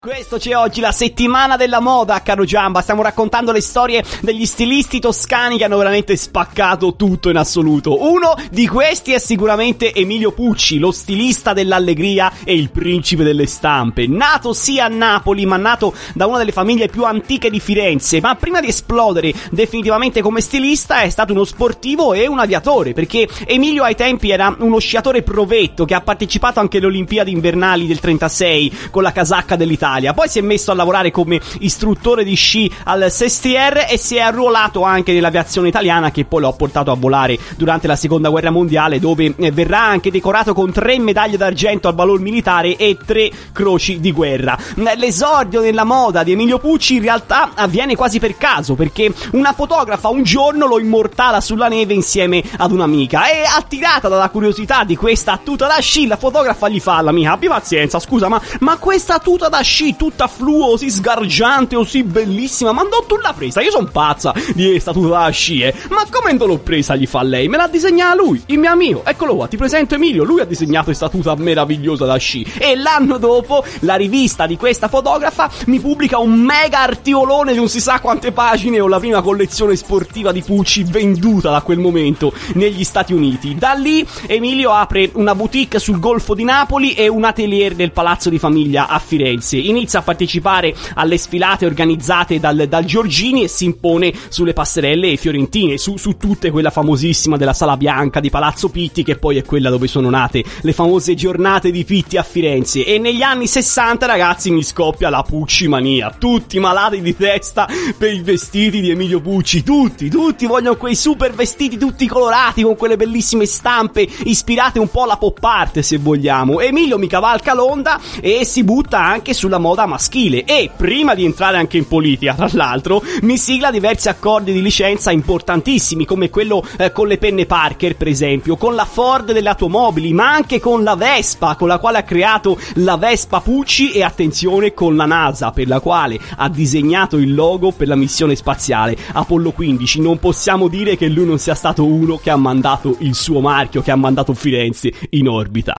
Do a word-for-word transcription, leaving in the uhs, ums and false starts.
Questo c'è oggi, la settimana della moda, caro Giamba. Stiamo raccontando le storie degli stilisti toscani che hanno veramente spaccato tutto in assoluto. Uno di questi è sicuramente Emilio Pucci, lo stilista dell'allegria e il principe delle stampe. Nato sia a Napoli, ma nato da una delle famiglie più antiche di Firenze. Ma prima di esplodere definitivamente come stilista è stato uno sportivo e un aviatore, perché Emilio ai tempi era uno sciatore provetto che ha partecipato anche alle Olimpiadi invernali del trentasei con la casacca dell'Italia. Poi si è messo a lavorare come istruttore di sci al Sestier e si è arruolato anche nell'aviazione italiana, che poi lo ha portato a volare durante la seconda guerra mondiale, dove verrà anche decorato con tre medaglie d'argento al valor militare e tre croci di guerra. L'esordio nella moda di Emilio Pucci in realtà avviene quasi per caso, perché una fotografa un giorno lo immortala sulla neve insieme ad un'amica e, attirata dalla curiosità di questa tuta da sci, la fotografa gli fa all'amica: abbi pazienza, scusa, ma, ma questa tuta da sci tutta fluo, così sgargiante, così bellissima, ma non tu l'ha presa? Io son pazza di questa tuta da sci, eh. Ma come non l'ho presa? Gli fa lei. Me l'ha disegnata lui, il mio amico. Eccolo qua, ti presento Emilio. Lui ha disegnato questa tuta meravigliosa da sci. E l'anno dopo la rivista di questa fotografa mi pubblica un mega articolone di non si sa quante pagine con la prima collezione sportiva di Pucci venduta da quel momento negli Stati Uniti. Da lì Emilio apre una boutique sul Golfo di Napoli e un atelier del Palazzo di Famiglia a Firenze. Inizia a partecipare alle sfilate organizzate dal, dal Giorgini e si impone sulle passerelle fiorentine, su, su tutte, quella famosissima della Sala Bianca di Palazzo Pitti, che poi è quella dove sono nate le famose giornate di Pitti a Firenze. E negli anni sessanta, ragazzi, mi scoppia la Pucci mania. Tutti malati di testa per i vestiti di Emilio Pucci, tutti, tutti vogliono quei super vestiti tutti colorati con quelle bellissime stampe ispirate un po' alla pop art, se vogliamo. Emilio mi cavalca l'onda e si butta anche sulla moda maschile e, prima di entrare anche in politica, tra l'altro, mi sigla diversi accordi di licenza importantissimi, come quello eh, con le penne Parker, per esempio, con la Ford delle automobili, ma anche con la Vespa, con la quale ha creato la Vespa Pucci, e attenzione, con la NASA, per la quale ha disegnato il logo per la missione spaziale Apollo quindici. Non possiamo dire che lui non sia stato uno che ha mandato il suo marchio, che ha mandato Firenze in orbita.